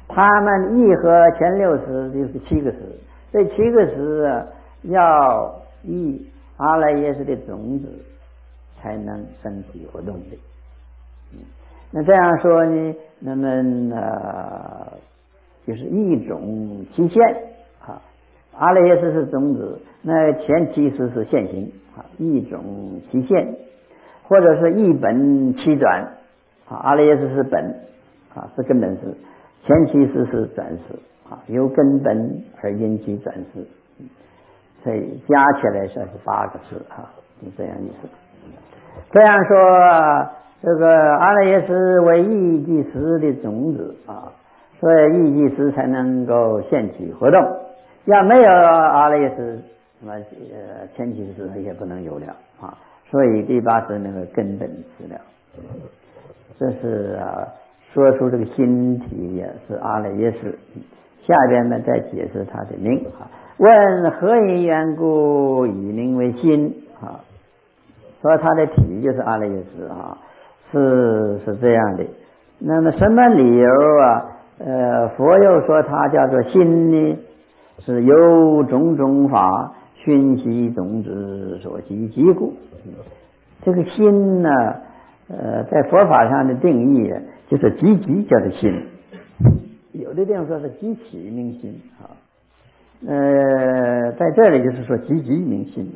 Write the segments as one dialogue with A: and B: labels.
A: 他们一合前六识就是7个识，这7个识要以阿赖耶识的种子才能升起活动的。那这样说呢，那么就是一种期限啊。阿赖耶识是种子，那前7识是现行啊，一种期限，或者是一本七转啊。阿赖耶识是本啊，是根本识，前7识是转识啊，由根本而因其转识，所以加起来算是8个识啊，就这样意思。这样说，这个阿赖耶识为异即识的种子啊，所以异即识才能够现起活动。要没有阿赖耶识，那么前7识也不能有了啊。所以第8识那个根本识了。这是说出这个心体也是阿赖耶识。下边呢再解释它的名啊。问何因缘故以名为心啊？说它的体就是阿赖耶识啊，是这样的。那么什么理由佛又说它叫做心呢？是由种种法熏习种子所集故。这个心呢，在佛法上的定义就是集叫做心，有的地方说是集起名心啊。在这里就是说集名心，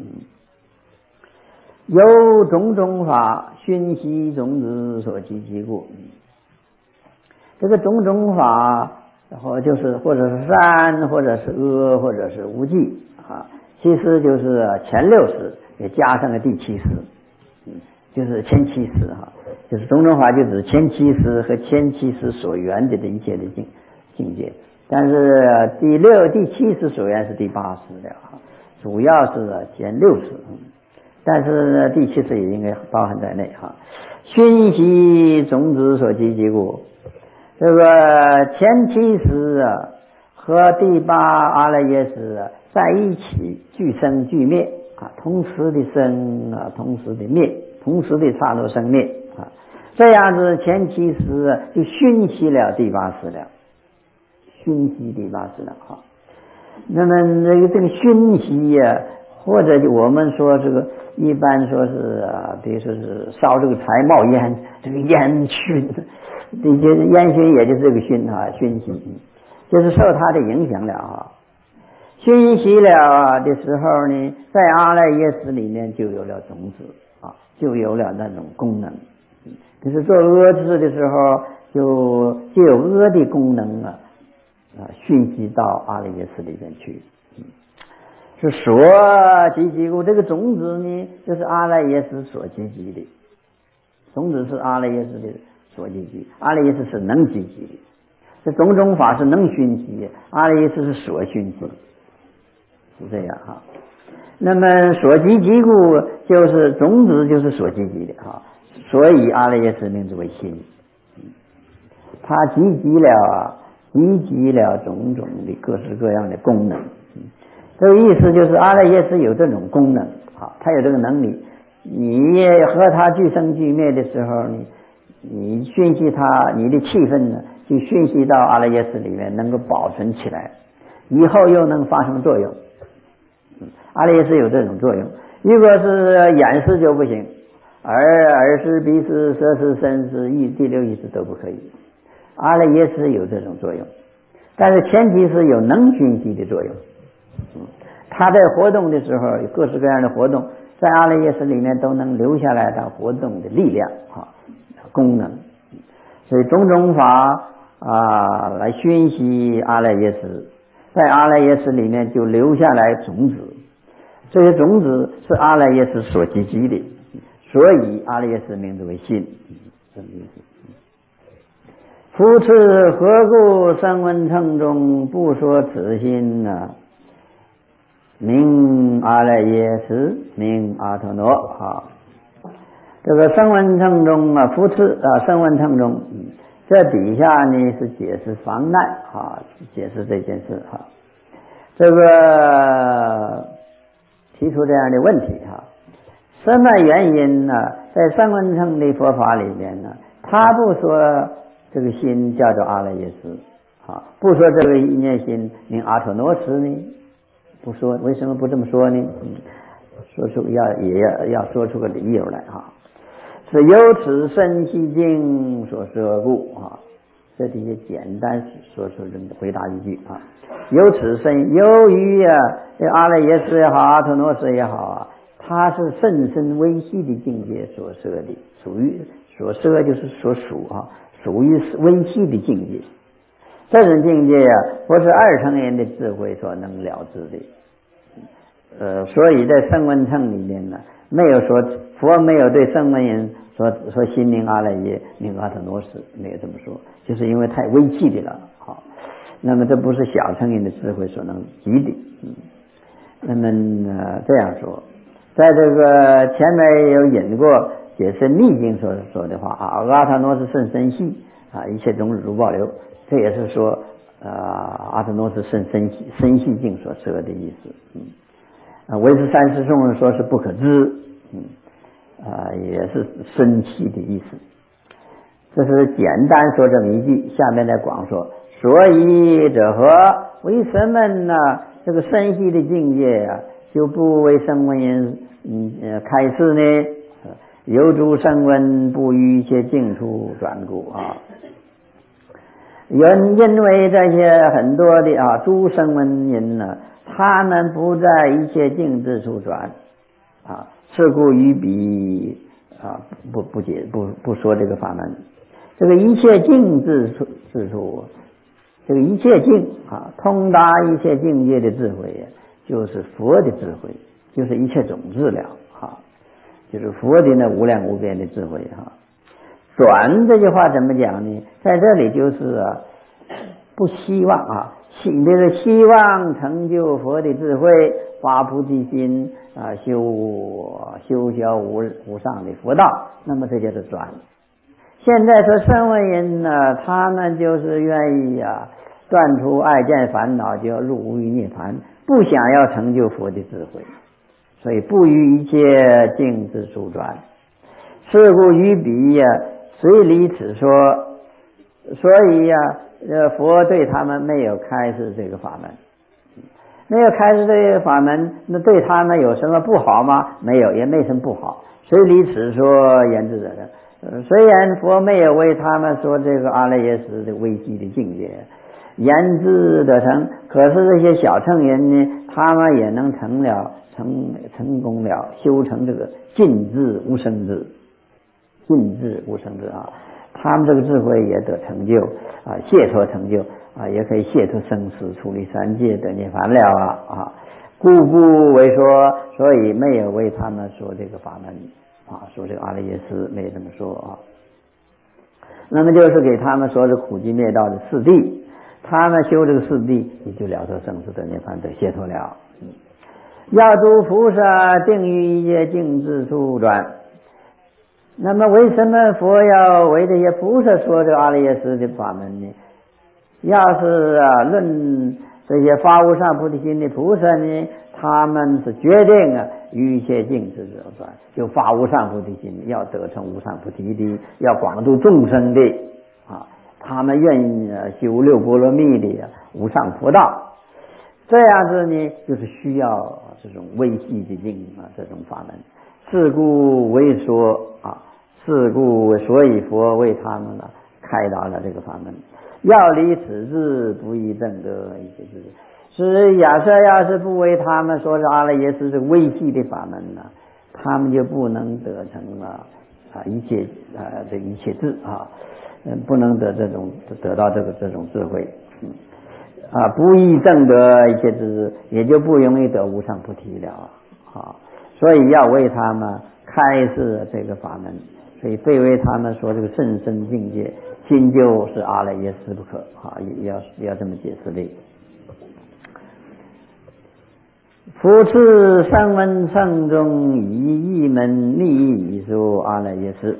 A: 由种种法熏习种子所集故。这个种种法或者是善，或者是恶，或者是无记啊，其实就是前6识也加上了第7识，就是前7识哈，就是种种法就指前7识和前7识所缘的一切的境界。但是第6、第7识所缘是第8识的哈，主要是前6识，但是第7识也应该包含在内哈。熏习种子所集故。这个前7识和第8阿赖耶识在一起俱生俱灭啊，同时的生同时的灭，同时的刹那生灭啊，这样子前7识就熏习了第8识了，熏习第8识了哈。那么这个熏习或者我们说这个一般说是比如说是烧这个柴冒烟，这个烟熏，这些烟熏也就是这个熏熏习，就是受它的影响了啊。熏习了的时候呢，在阿赖耶识里面就有了种子啊，就有了那种功能。就是做恶事的时候，就有恶的功能熏习到阿赖耶识里面去。是所集故。这个种子呢，就是阿赖耶识所集的。种子是阿赖耶识的所集，阿赖耶识是能集的。这种种法是能熏习，阿赖耶识是所熏习，是这样哈。那么所集故就是种子，就是所集的哈，所以阿赖耶识名字为心。它集了种种的各式各样的功能。这个意思就是阿赖耶识有这种功能它有这个能力。你和它俱生俱灭的时候，你熏习它，你的气氛呢就熏习到阿赖耶识里面，能够保存起来，以后又能发生作用。阿赖耶识有这种作用。如果是眼识就不行，耳识、鼻识、舌识、身识、第6意识都不可以。阿赖耶识有这种作用，但是前提是有能熏习的作用。它在活动的时候，有各式各样的活动，在阿赖耶识里面都能留下来它活动的力量功能。所以种种法来熏习阿赖耶识，在阿赖耶识里面就留下来种子，这些种子是阿赖耶识所集的，所以阿赖耶识名字为心。这么意思。夫次何故声闻乘中不说此心名阿赖耶识，名阿陀罗这个声闻乘中夫次声闻乘中，这底下呢是解释防难解释这件事这个提出这样的问题什么原因在声闻乘的佛法里面他不说这个心叫做阿赖耶识不说这个一念心名阿陀罗什呢？不说，为什么不这么说呢？说出要说出个理由来是由此身细境所摄故这底下简单说出这么回答一句由此身，由于阿赖耶识也好，阿陀罗什也好它是甚深微细的境界所摄的，属于所摄就是所属属于微细的境界。这种境界不是二乘人的智慧所能了知的。所以在声闻乘里面呢，没有说佛没有对声闻人说心名阿赖耶名阿陀罗什，没有这么说，就是因为太微细的了那么这不是小乘人的智慧所能及的。那么这样说，在这个前面有引过解释密经所说的话阿陀罗什甚深细一切种子如暴流，这也是说阿陀罗什甚深细境所摄的意思。唯识三师颂说是不可知也是深细的意思。这是简单说这么一句，下面再广说。所以者何？为什么呢？这个深细的境界就不为声闻人开示呢？由诸声闻不于一切境处转故因为这些很多的诸声闻人呢，他们不在一切境之处转是故于彼不说这个法门。这个一切境之处，这个一切境通达一切境界的智慧就是佛的智慧，就是一切种智了就是佛的那无量无边的智慧转这句话怎么讲呢？在这里就是不希望这个希望成就佛的智慧，发菩提心修学无上的佛道，那么这就是转。现在说声闻人呢，他们就是愿意断除爱见烦恼，就要入无余涅槃，不想要成就佛的智慧，所以不于一切境之处转。是故于彼虽离此说，所以佛对他们没有开示这个法门，没有开示这个法门，那对他们有什么不好吗？没有，也没什么不好。虽离此说言之者虽然佛没有为他们说这个阿赖耶识的微细的境界言之得成，可是这些小乘人呢，他们也能成功了，修成这个尽智无生智，他们这个智慧也得成就解脱成就也可以解脱生死，处理三界得涅槃了故不为说，所以没有为他们说这个法门说这个阿赖耶识，没有这么说那么就是给他们说是苦集灭道的四谛，他们修这个四谛，也就了脱生死得涅槃得解脱了。要诸菩萨定于一切境之处转。那么为什么佛要为这些菩萨说这个阿赖耶识的法门呢？要是论这些发无上菩提心的菩萨呢，他们是决定于一切境之处转，就发无上菩提心，要得成无上菩提的，要广度众生的他们愿意修六波罗蜜的无上佛道。这样子呢，就是需要这种微细的境这种法门。是故为说是故所以佛为他们开导了这个法门。要离此智，不易证得一切智。是假设要是不为他们说是阿赖耶识是微细的法门他们就不能得成一切这一切智不能得到这种智慧不易证得一切智，也就不容易得无上菩提了所以要为他们开示这个法门，所以非为他们说这个甚深境界今就是阿赖耶识不可要这么解释的。复次声闻乘中以一门密意说阿赖耶识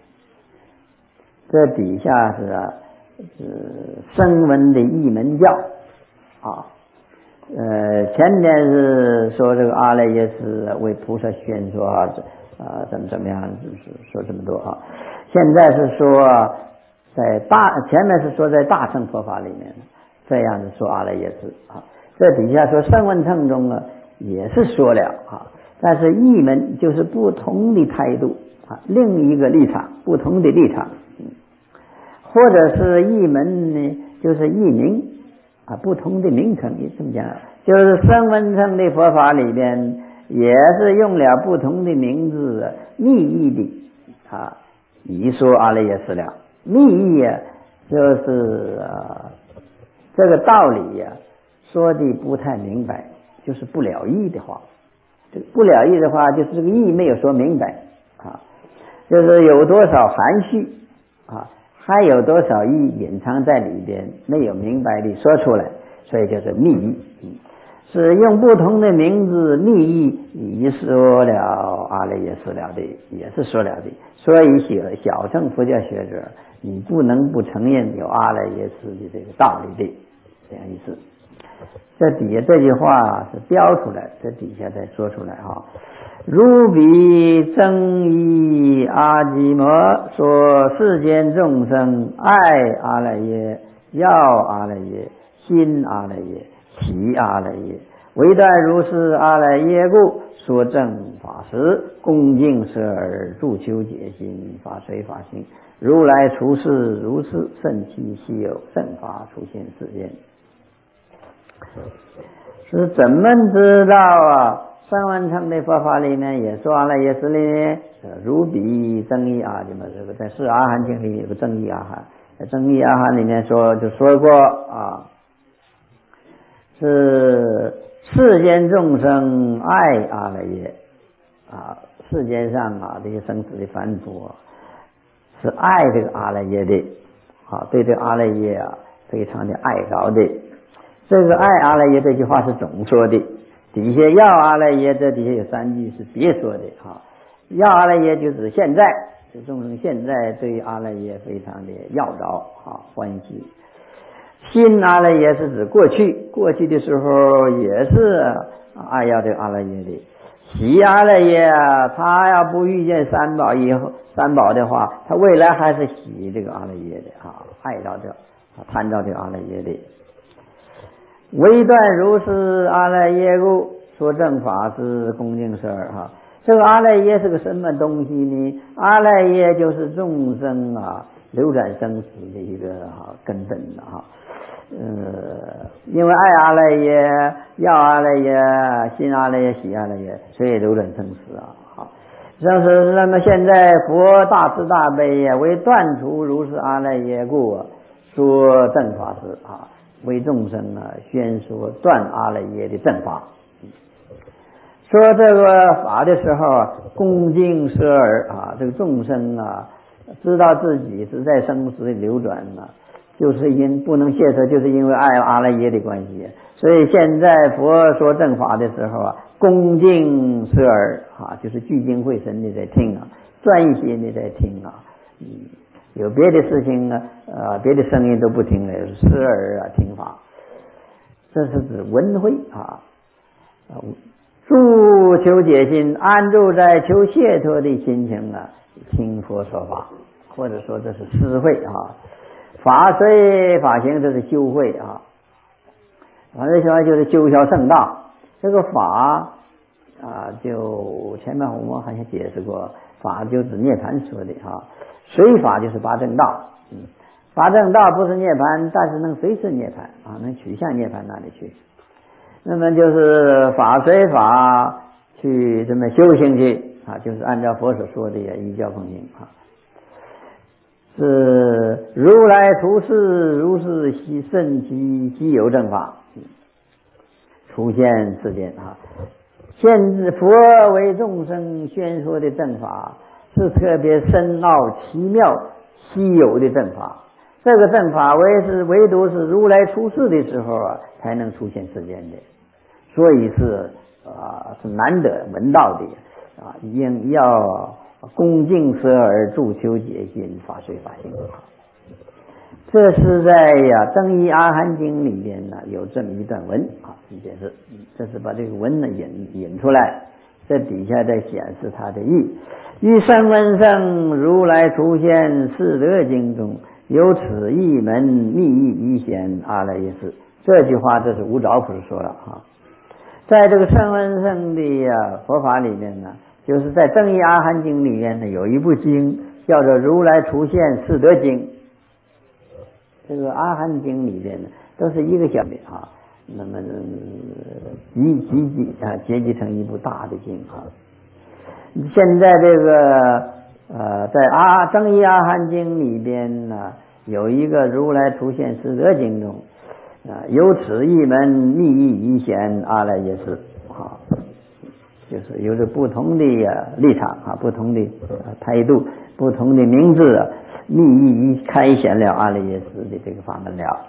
A: 这底下是声闻的一门教前面是说这个阿赖耶识为菩萨宣说怎么样说这么多现在是说前面是说在大乘佛法里面这样子说阿赖耶识啊，这底下说声闻乘中呢也是说了啊，但是异门就是不同的态度啊，另一个立场，不同的立场，或者是异门呢，就是异名啊，不同的名称，这么讲，就是声闻乘的佛法里边也是用了不同的名字，密意的啊，以说阿赖耶识了。密意啊，就是这个道理呀，说的不太明白，就是不了义的话。这个不了义的话，就是这个义没有说明白啊，就是有多少含蓄啊，还有多少义隐藏在里边，没有明白的说出来，所以叫做密意。是用不同的名字密意已说了阿赖耶识了的，也是说了的。所以小乘佛教学者，你不能不承认有阿赖耶识的这个道理的，这样意思。这底下这句话是标出来，这底下再说出来哈。如彼增一阿基摩说世间众生爱阿赖耶、要阿赖耶、心阿赖耶、喜阿赖耶，唯断如是阿赖耶故，说正法时恭敬舍耳助求解心法随法行，如来处世如是，甚其稀有，正法出现世间。是怎么知道啊？声闻乘的佛法里面也说阿赖耶识呢？如彼增一阿基摩，这个在《四阿含经》里有个增一阿含，在增一阿含里面说过啊，是世间众生爱阿赖耶啊，世间上啊这些生死的凡夫是爱这个阿赖耶的啊，对这个阿赖耶啊非常的爱高的。这个爱阿赖耶这句话是总说的，底下要阿赖耶这底下有3句是别说的啊。要阿赖耶就指现在，这众生现在对于阿赖耶非常的要着啊，欢喜。心阿赖耶是指过去的时候也是爱要这个阿赖耶的。喜阿赖耶啊，他要不遇见三宝以后，三宝的话，他未来还是喜这个阿赖耶的啊，爱到这贪到这个阿赖耶的。唯断如是阿赖耶故，说正法是恭敬舍耳哈。这个阿赖耶是个什么东西呢？阿赖耶就是众生啊流转生死的一个根本的哈。因为爱阿赖耶、要阿赖耶、信阿赖耶、喜阿赖耶，所以流转生死啊。好，像是那么现在佛大慈大悲呀，为断除如是阿赖耶故，说正法是啊。为众生啊宣说断阿赖耶的正法。说这个法的时候啊，恭敬舍耳啊，这个众生啊知道自己是在生死的流转啊，就是不能懈舍，就是因为爱阿赖耶的关系。所以现在佛说正法的时候啊，恭敬舍耳啊，就是聚精会神的在听啊，专心的在听啊。有别的事情呢，别的声音都不听了，舍耳听法，这是指闻慧啊。助求解心，安住在求解脱的心情啊，听佛说法，或者说这是思慧啊。法随法行，这是修慧啊。法随法就是修学圣道。这个法就前面我们好像解释过，法就指涅槃说的啊。随法就是八正道，八正道不是涅槃，但是能随时涅槃啊，能取向涅槃那里去。那么就是法随法去这么修行去啊，就是按照佛所说的依教奉行啊。是如来处世如是甚其稀有正法出现世间啊。现知佛为众生宣说的正法是特别深奥奇妙稀有的正法，这个正法唯独是如来出世的时候啊才能出现世间的，所以是难得闻到的啊，应要恭敬舍耳助求解心法随法行。这是在增一阿含经里边呢有这么一段文啊，解释，这是把这个文呢引出来，这底下再显示它的意。于声闻乘如来出现四德经中， 由此一门密意一显阿赖耶识。这句话这是无着普说了啊。在这个圣文圣的佛法里面呢，就是在正义阿含经里面呢，有一部经叫做如来出现四德经。这个阿含经里面呢都是一个小的啊，那么结集成一部大的经啊。现在这个在正义阿含经里边呢，有一个如来出现四德经中由此一门密意一显阿赖耶识啊，就是有着不同的立场啊，不同的态度，不同的名字，密意一开显了阿赖耶识的这个法门了。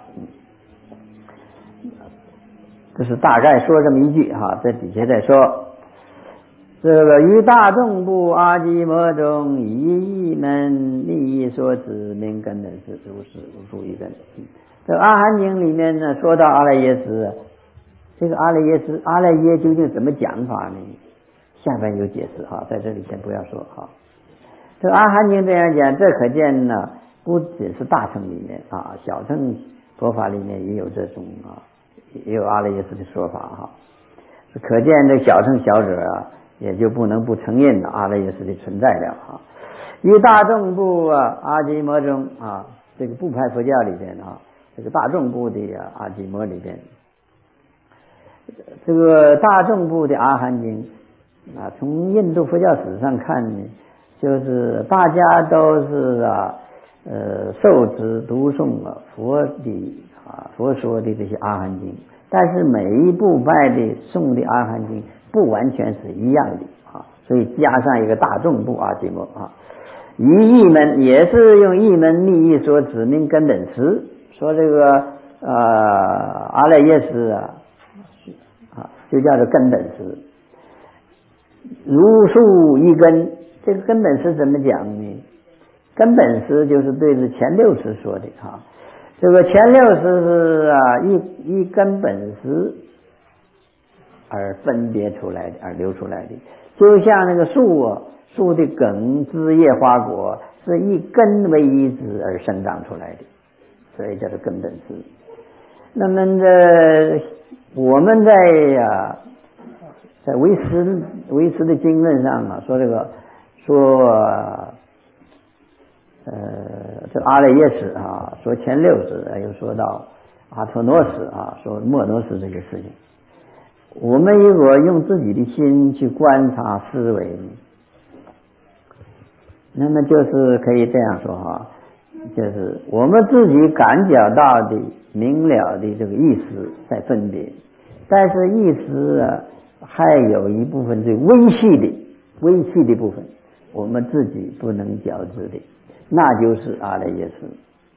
A: 这是大概说这么一句哈，在底下再说。这个于大众部阿基摩中以一门密意所指名根本是如是如数一根。这个阿含经里面呢说到阿赖耶识，这个阿赖耶识阿赖耶究竟怎么讲法呢？下边有解释哈，在这里先不要说哈。这个阿含经这样讲，这可见呢不只是大乘里面啊，小乘佛法里面也有这种也有阿赖耶识的说法哈。可见这小乘小者也就不能不承认阿赖耶识的存在了啊。于大众部阿基摩中这个部派佛教里边这个大众部的阿基摩里边，这个大众部的阿含经从印度佛教史上看呢，就是大家都是受持读诵佛说的这些阿含经，但是每一部派的诵的阿含经不完全是一样的所以加上一个大众部阿基摩于一门也是用一门密意所指明根本识，说这个阿赖耶识就叫做根本识，如数一根。这个根本识怎么讲呢？根本识就是对着前六识说的这个前六识是一根本识而分别出来的，而流出来的，就像那个树的梗枝叶花果是一根为一枝而生长出来的，所以叫做根本识。那么我们在唯识的经论上说这个这阿赖耶识说前六识，又说到阿陀罗识说末罗识这个事情。我们如果用自己的心去观察思维，那么就是可以这样说就是我们自己感觉到的明了的这个意思在分别，但是意思还有一部分最微细的部分我们自己不能觉知的，那就是阿赖耶识。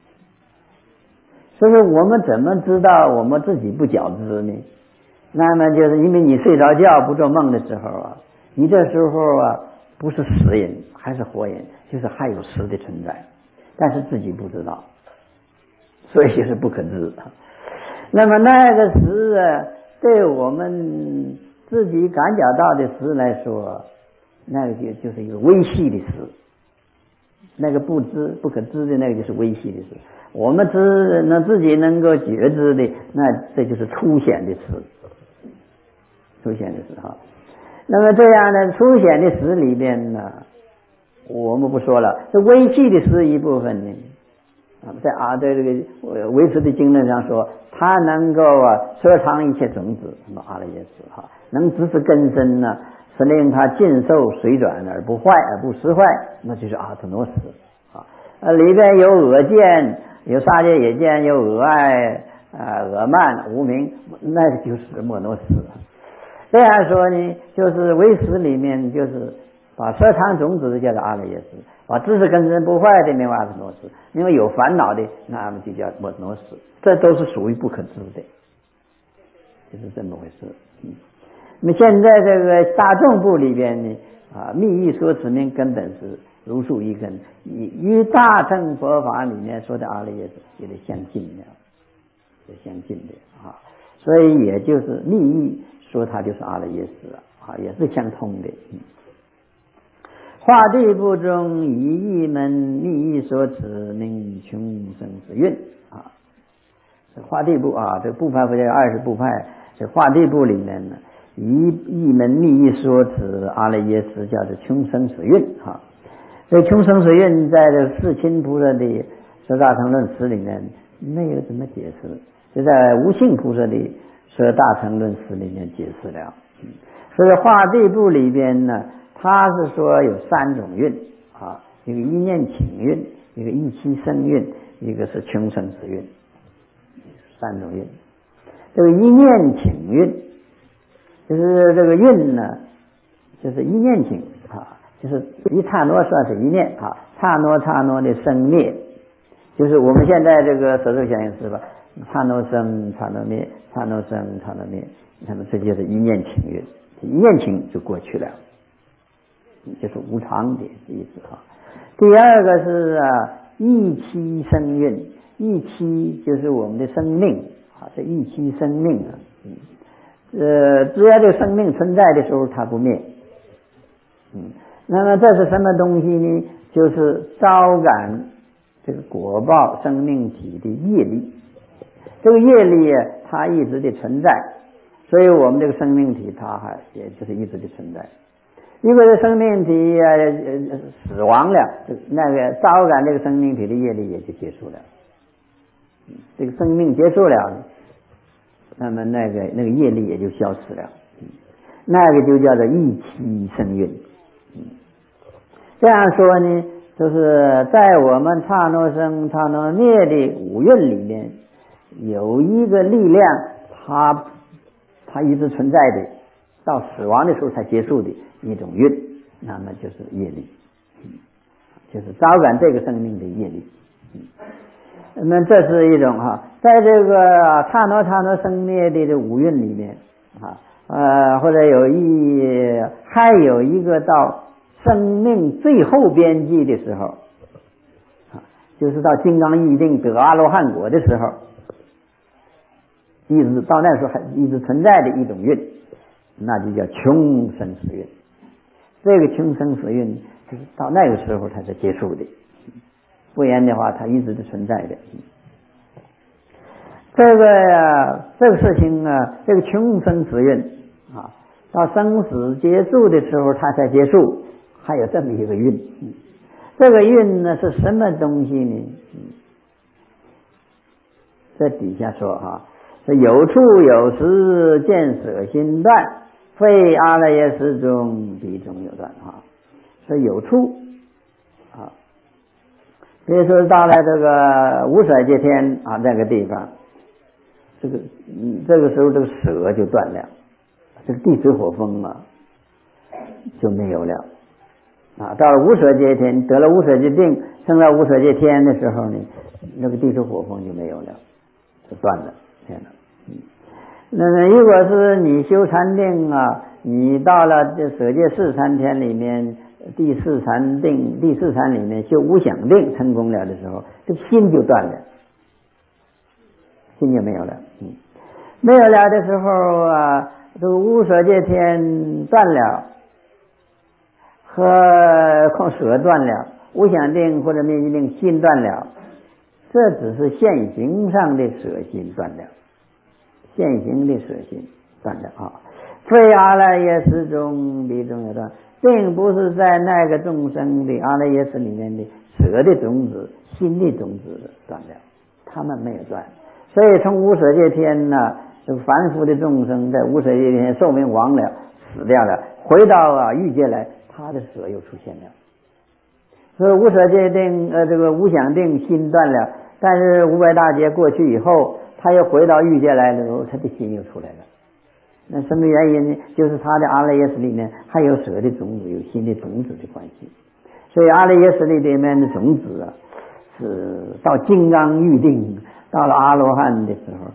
A: 所以我们怎么知道我们自己不觉知呢？那么就是因为你睡着觉不做梦的时候你这时候不是死人还是活人，就是还有实的存在，但是自己不知道，所以就是不可知。那么那个实对我们自己感觉到的实来说，那个就是一个微细的实，那个不可知的那个就是微细的实，我们自己能够觉知的，那这就是粗显的实，那么这样呢，粗显的实里边呢，我们不说了，这微细的实一部分呢在这个唯识的经论上说，它能够摄藏一切种子，什么阿赖耶识能直至根深呢，是令它尽受水转而不坏而不失坏，那就是阿陀罗识里边有恶见，有杀戒野见，有恶爱恶慢无明，那个就是末罗识。这样说呢，就是唯识里面就是把摄藏种子的叫做阿赖耶识，把知识根深不坏的名为阿陀罗识，因为有烦恼的那么就叫末罗识，这都是属于不可知的，就是这么回事。那么现在这个大众部里边呢密意所指明根本是如数一根，与大乘佛法里面说的阿赖耶识也得相近的所以也就是密意说它就是阿赖耶识也是相通的。 化地部中以一门密意所持，名穷生死运啊。这化地部啊，这部派不叫20部派，这化地部里面呢，以一门密意所持阿赖耶识叫做穷生死运啊。这穷生死运在这世亲菩萨的十大乘论师里面没有怎么解释，就在无性菩萨的十大乘论师里面解释了。所以化地部里边呢，他是说有3种运啊，一个一念请运，一个意气生运，一个是穷生死运，3种运。这个一念请运就是这个运呢，就是一念请啊，就是一刹那算是一念啊，刹那刹那的生灭，就是我们现在这个手术想也是吧，刹那生刹那灭，刹那生刹那灭，那么这就是一念请运，一念请就过去了，就是无常的意思啊。第二个是意气生运，意气就是我们的生命啊，这意气生命啊，只要这个生命存在的时候它不灭，那么这是什么东西呢？就是招感这个果报生命体的业力，这个业力它一直的存在，所以我们这个生命体它还也就是一直的存在。如果这生命体死亡了，那个招感这个生命体的业力也就结束了。这个生命结束了，那么那个业力也就消失了，那个就叫做意气生运。这样说呢，就是在我们刹那生刹那灭的五蕴里面，有一个力量，它一直存在的，到死亡的时候才结束的一种运，那么就是业力，就是招感这个生命的业力。那么这是一种在这个刹那刹那生灭的这五蕴里面或者还有一个到生命最后边际的时候就是到金刚喻定得阿罗汉果的时候，一直到那时候还一直存在的一种运，那就叫穷生死运。这个穷生死运就是到那个时候才是结束的，不然的话它一直是存在的。这个事情这个穷生死运到生死结束的时候它才结束，还有这么一个运。这个运呢是什么东西呢？这底下说有处有时见舍心断，非阿赖耶识中彼中有断说有处比如说到了这个无色界天这个地方，这个时候这个舍就断了，这个地水火风就没有了到了无色界天，得了无色界定，升到无色界天的时候呢，那个地水火风就没有了，就断了。天哪！那如果是你修禅定你到了这舍界四禅天里面，第四禅里面修无想定成功了的时候，这个心就断了，心就没有了。没有了的时候这个无色界天断了，和舍断了，无想定或者灭尽定心断了，这只是现行上的舍心断了，现行的舍心断了非阿赖耶识中彼中有断，并不是在那个众生的阿赖耶识里面的舍的种子心的种子断了，他们没有断。所以从无色界天这个凡夫的众生在无色界天寿命亡了，死掉了，回到欲界来，他的舍又出现了。所以无色界定这个无想定心断了，但是500大劫过去以后，他又回到欲界来的时候，他的心又出来了。那什么原因呢？就是他的阿赖耶识里面还有舍的种子，有心的种子的关系。所以阿赖耶识里面的种子是到金刚喻定，到了阿罗汉的时候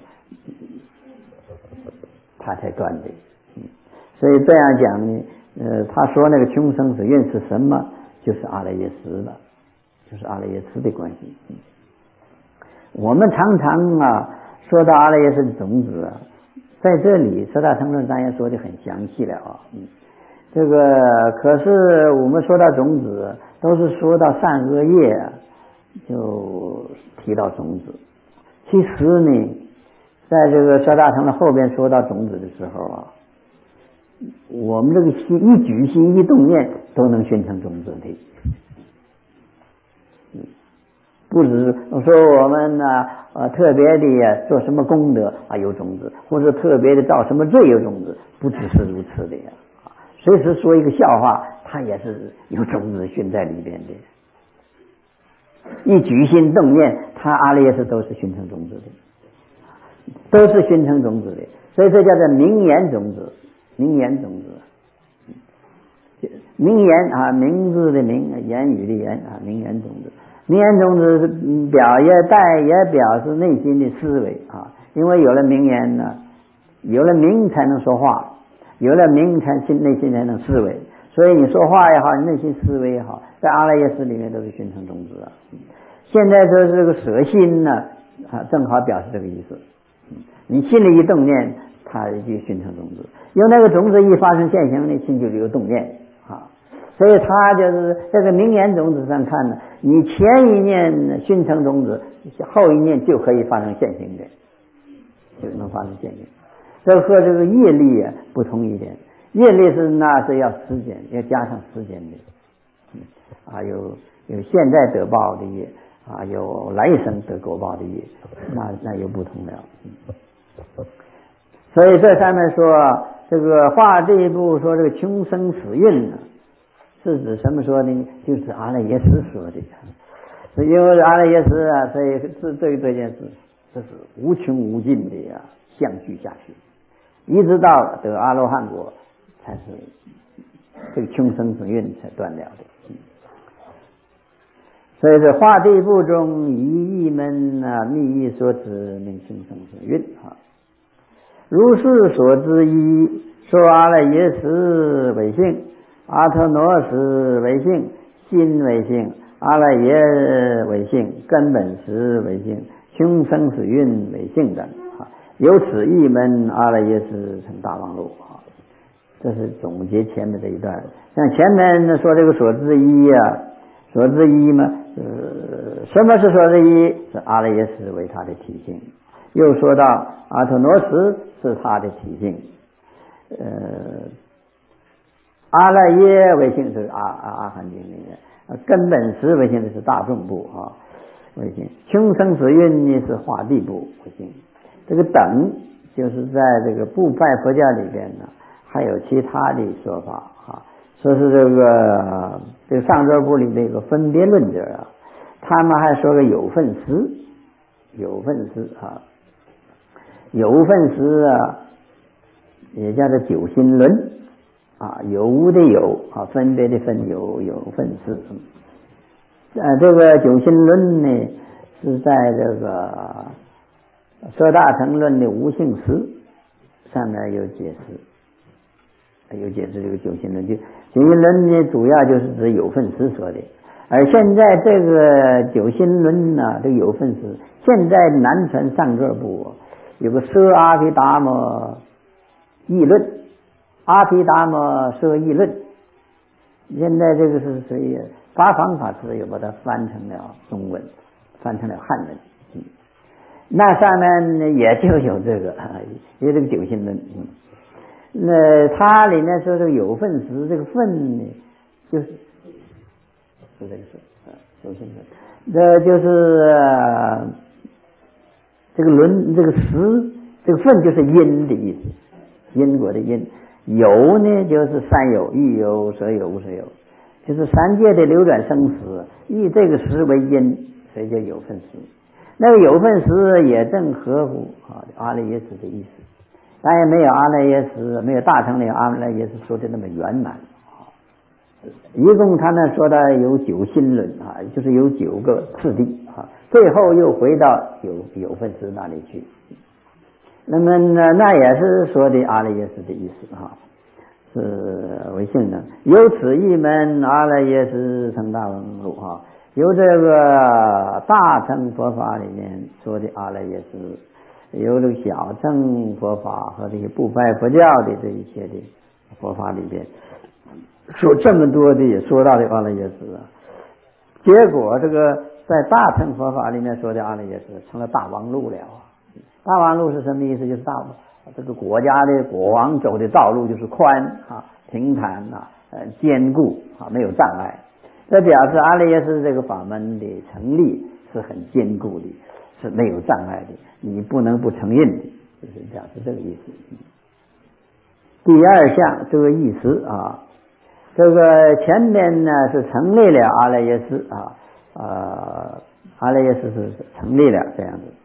A: 他才断的。所以这样讲呢他说那个穷生死运是什么？就是阿赖耶识了，就是阿赖耶识的关系。我们常常说到阿赖耶识的种子在这里十大乘论当然说的很详细了这个可是我们说到种子，都是说到善恶业就提到种子。其实呢，在这个小大乘的后边说到种子的时候啊，我们这个心一举心一动念都能形成种子的。不止说我们呢特别的做什么功德啊有种子，或者特别的造什么罪有种子，不只是如此的呀。随时说一个笑话，它也是有种子熏在里边的。一举心动念，它阿赖耶识都是熏成种子的，都是熏成种子的。所以这叫做名言种子，名言种子。名言啊，名字的名，言语的言啊，名言种子。名言种子是也表示内心的思维啊，因为有了名言呢，有了名才能说话，有了名才内心才能思维，所以你说话也好，你内心思维也好，在阿赖耶识里面都是熏成种子啊。现在说这个舍心呢正好表示这个意思。你心里一动念，它就熏成种子，有那个种子一发生现行，你心就有动念啊。所以它就是这个名言种子上看呢，你前一念熏成种子，后一念就可以发生现行的，就能发生现行。这和这个业力不同一点，业力那是要时间，要加上时间的，有现在得报的业啊，有来生得果报的业，那又不同了。所以这上面说这个话这一步说这个穷生死运呢，是指什么说呢？就是阿赖耶识说的。因为阿赖耶识啊，所以这件事这是无穷无尽的呀，相续下去，一直到得阿罗汉果，才是这个穷生死运才断了的。所以这话这一部中，以一门密意所指，名穷生死运啊。如是所知一，说阿赖耶识为性，阿特诺识为性，心为性，阿赖耶为性，根本识为性，穷生死运为性等啊。由此一门阿赖耶识成大王路啊。这是总结前面这一段。像前面说这个所知一啊，所知一嘛，什么是所知一？是阿赖耶识为他的体性。又说到阿特诺识是他的体性，阿赖耶为性是阿含经里面，根本识为性的是大众部啊为性，穷生死运呢是化地部为性。这个等就是在这个部派佛教里边呢，还有其他的说法啊，说是这个上座部里那个分别论者啊，他们还说个有分识，有分识啊。有分识啊，也叫做九心轮啊，有无的有啊，分别的分，有分识。这个九心轮呢，是在这个说大乘论的无性识上面有解释，有解释这个九心轮。九心轮呢，主要就是指有分识说的。而现在这个九心轮呢，这个有分识，现在南传上座部有个奢阿毗达摩议论，阿毗达摩奢议论，现在这个是属于八方法师又把它翻成了中文，翻成了汉文。那上面呢也就有这个，有这个九心论。那它里面说这个有分识，这个分呢就是这个九心论，这就是这个轮，这个识，这个分就是因的意思，因果的因。有呢就是三有，欲有、舍有、无舍有，就是三界的流转生死，以这个识为因，所以叫有分识。那个有分识也正合乎阿赖耶识的意思，当然没有阿赖耶识，没有大乘的阿赖耶识说的那么圆满。一共他们说的有九心轮啊，就是有9个次第啊，最后又回到有分识那里去。那么那也是说的阿赖耶识的意思啊，是为性能。由此一门阿赖耶识成大王路啊，由这个大乘佛法里面说的阿赖耶识，由这个小乘佛法和这些部派佛教的这一些的佛法里边说这么多的说到的阿赖耶识啊，结果这个在大乘佛法里面说的阿赖耶识成了大王路了。大王路是什么意思？就是这个国家的国王走的道路就是宽啊、平坦啊、坚固啊，没有障碍。这表示阿赖耶识这个法门的成立是很坚固的，是没有障碍的，你不能不承认的，就是表示这个意思。第二项这个意思啊，这个前面呢是成立了阿赖耶识啊，阿赖耶识是成立了这样子。